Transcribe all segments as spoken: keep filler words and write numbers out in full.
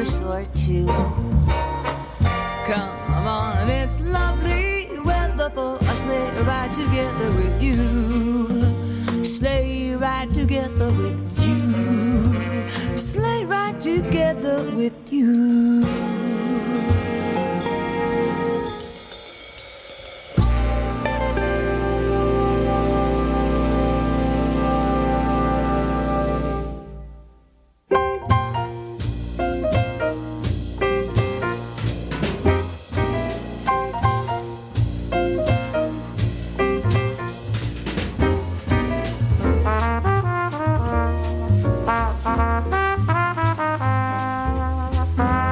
verse or two. Come on, it's lovely weather for a sleigh ride together with you. Sleigh ride together with you. Sleigh ride together with you. Bye.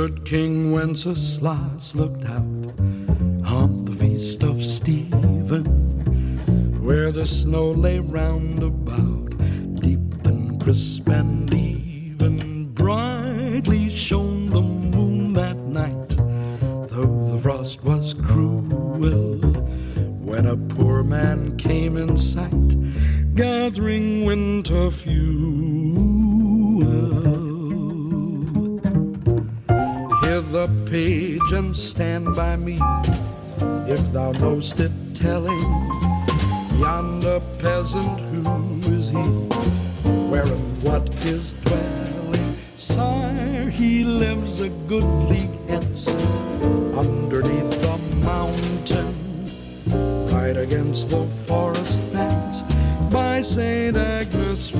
Good King Wenceslas looked out on the feast of Stephen, where the snow lay round about, deep and crisp and even. Brightly shone the moon that night, though the frost was cruel, when a poor man came in sight, gathering winter fuel. Hear the page and stand by me, if thou know'st it telling, yonder peasant, who is he, where and what his dwelling? Sire, he lives a good league hence, underneath the mountain, right against the forest fence, by Saint Agnes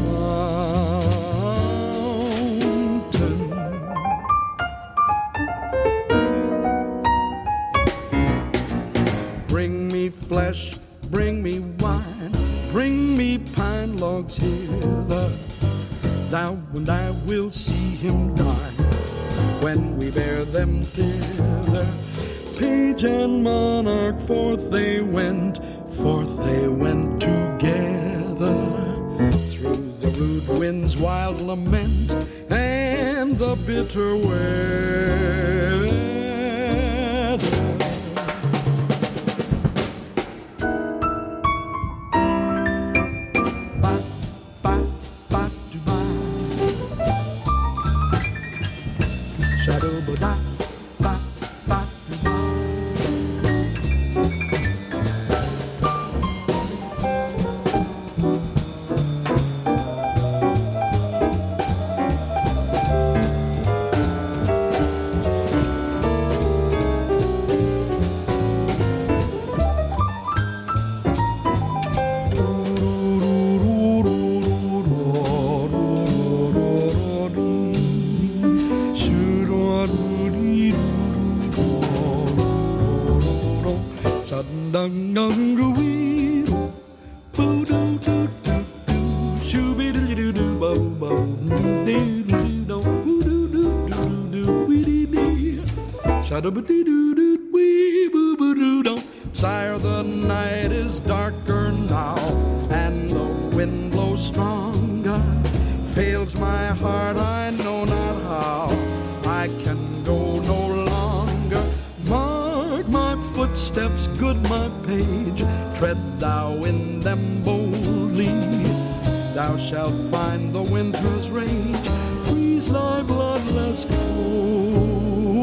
Fountain. Bring me flesh, bring me wine, bring me pine logs hither, thou and I will see him dine, when we bear them thither. Page and monarch, forth they went, forth they went together, through the rude wind's wild lament and the bitter weather. Ba, ba, ba, do, ba. Shadow, ba, da. Sire, the night is darker now, and the wind blows stronger. Fails my heart, I know not how. I can go no longer. Mark my footsteps, good my page. Tread thou in them boldly. Thou shalt find the winter's rage freeze thy bloodless cold.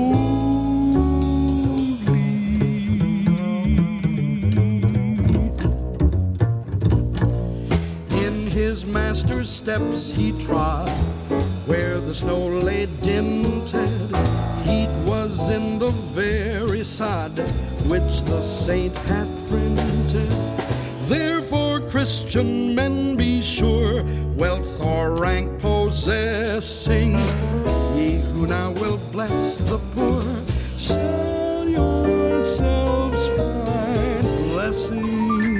Master's steps he trod, where the snow lay dinted. Heat was in the very sod which the saint had printed. Therefore, Christian men, be sure, wealth or rank possessing, ye who now will bless the poor, sell yourselves fine blessing.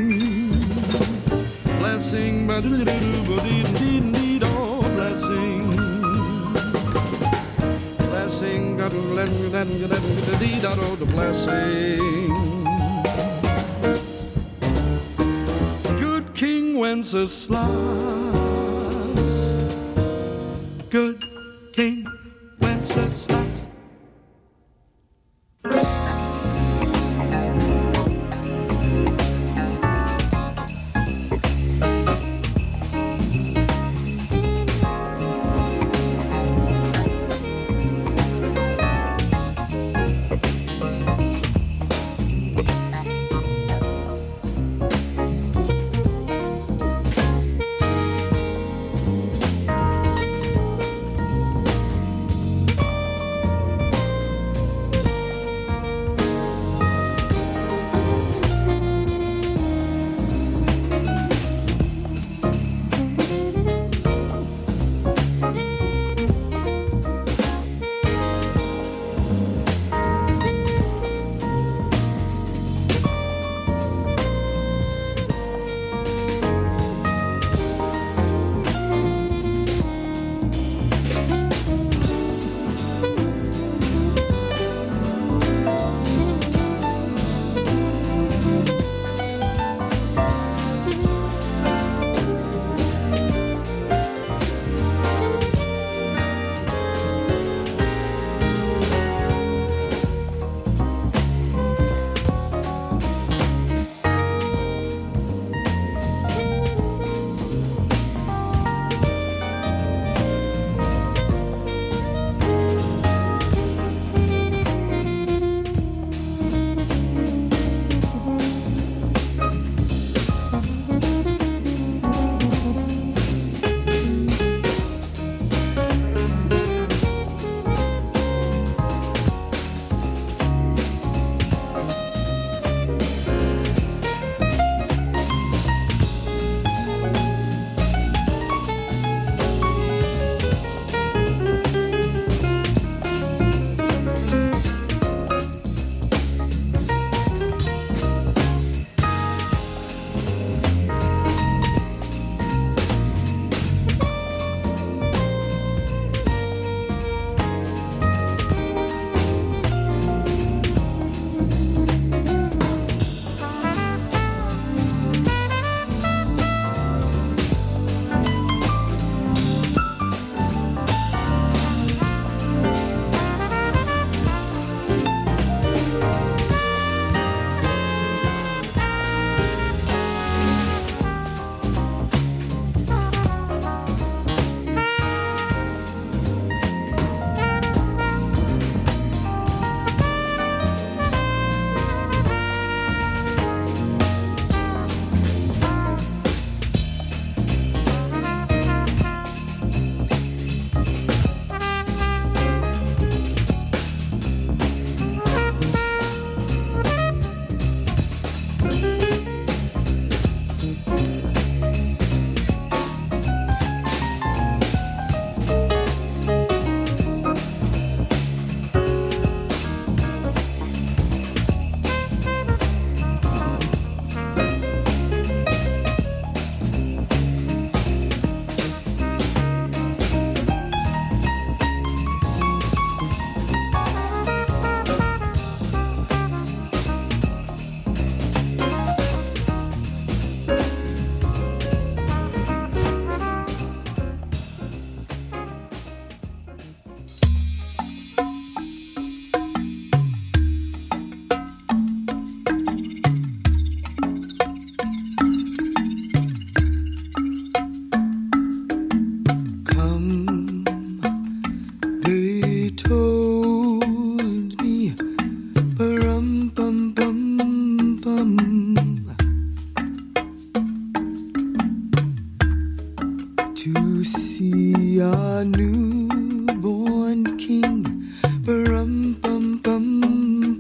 Blessing, blessing, blessing, blessing. Good King Wenceslas, good King Wenceslas.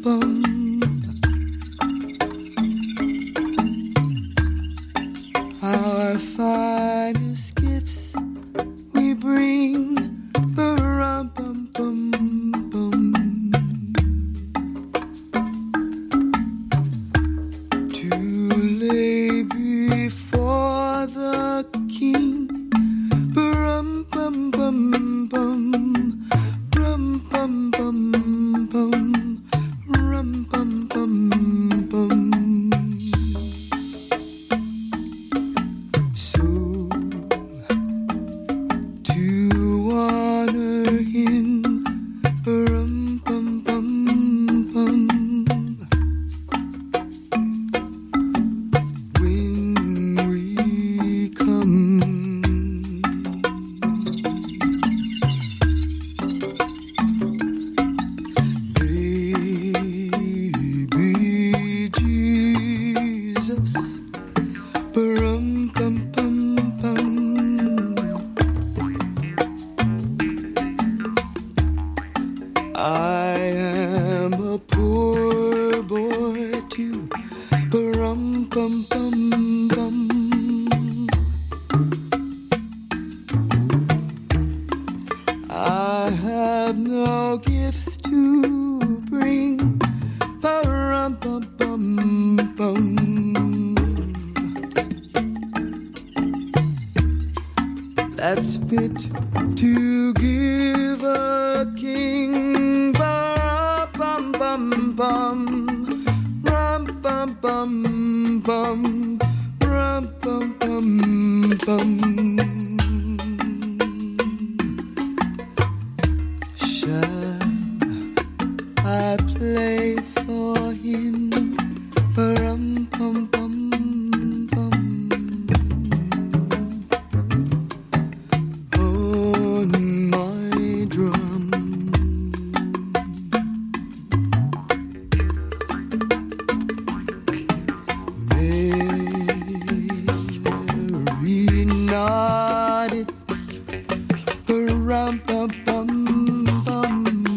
bum. Our finest gifts we bring, bum bum bum bum, to lay before the King. Bum bum bum bum, rum bum bum bum, rum bum bum bum. So to honor him, rum bum bum bum, when we come. I am a poor boy too, ba-rum bum bum bum. I have no gifts to bring, ba-rum bum bum bum. That's fit to give a king. Bum bum bum, rum bum bum bum, rum bum bum bum. Shall I play for him? Rum bum bum bum, on my drum. Nodded, rum bum bum bum.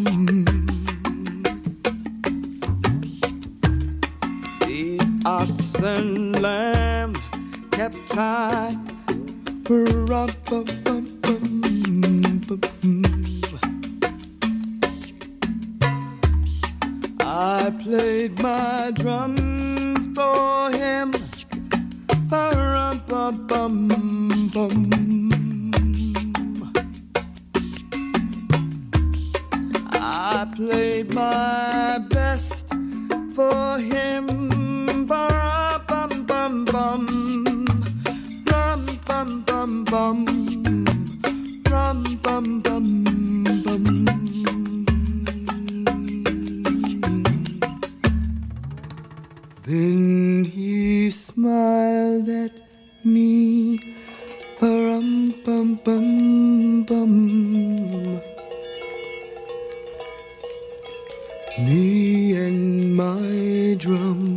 The ox and lamb kept time, rum bum bum bum bum. I played my drums for him, rum bum bum bum. I played my best for him, bum bum bum bum, rum bum bum bum, rum bum bum bum. Then he smiled at me, ba-rum bum bum bum. Me and my drum.